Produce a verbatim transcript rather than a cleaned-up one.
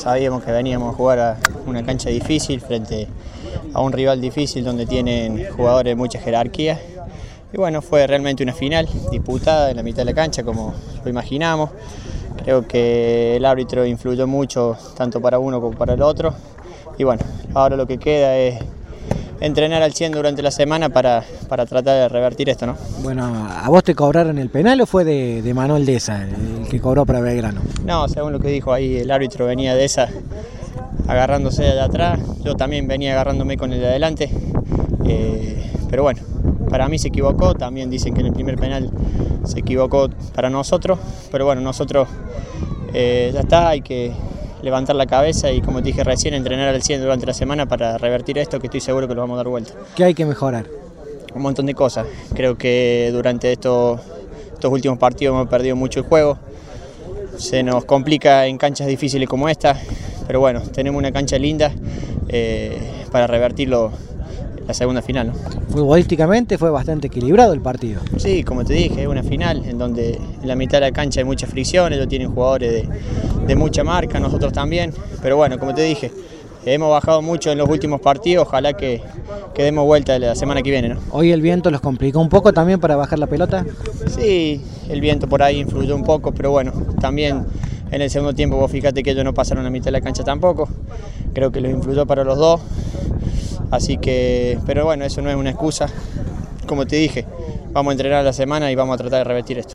sabíamos que veníamos a jugar a una cancha difícil frente a un rival difícil donde tienen jugadores de mucha jerarquía. Y bueno, fue realmente una final disputada en la mitad de la cancha como lo imaginamos. Creo que el árbitro influyó mucho tanto para uno como para el otro. Y bueno, ahora lo que queda es entrenar al cien durante la semana para, para tratar de revertir esto, ¿no? Bueno, ¿a vos te cobraron el penal o fue de, de Manuel Deza, el que cobró para Belgrano? No, según lo que dijo ahí, el árbitro venía de esa agarrándose de atrás, yo también venía agarrándome con el de adelante, eh, pero bueno, para mí se equivocó, también dicen que en el primer penal se equivocó para nosotros, pero bueno, nosotros eh, ya está, hay que levantar la cabeza y, como te dije recién, entrenar al cien durante la semana para revertir esto, que estoy seguro que lo vamos a dar vuelta. ¿Qué hay que mejorar? Un montón de cosas. Creo que durante estos, estos últimos partidos hemos perdido mucho el juego. Se nos complica en canchas difíciles como esta, pero bueno, tenemos una cancha linda eh, para revertirlo la segunda final, ¿no? Futbolísticamente fue bastante equilibrado el partido. Sí, como te dije, es una final en donde en la mitad de la cancha hay mucha fricción, ellos tienen jugadores de, de mucha marca, nosotros también, pero bueno, como te dije, hemos bajado mucho en los últimos partidos, ojalá que, que demos vuelta la semana que viene, ¿no? ¿Hoy el viento los complicó un poco también para bajar la pelota? Sí, el viento por ahí influyó un poco, pero bueno, también en el segundo tiempo vos fíjate que ellos no pasaron a mitad de la cancha tampoco, creo que los influyó para los dos, así que, pero bueno, eso no es una excusa, como te dije, vamos a entrenar la semana y vamos a tratar de revertir esto.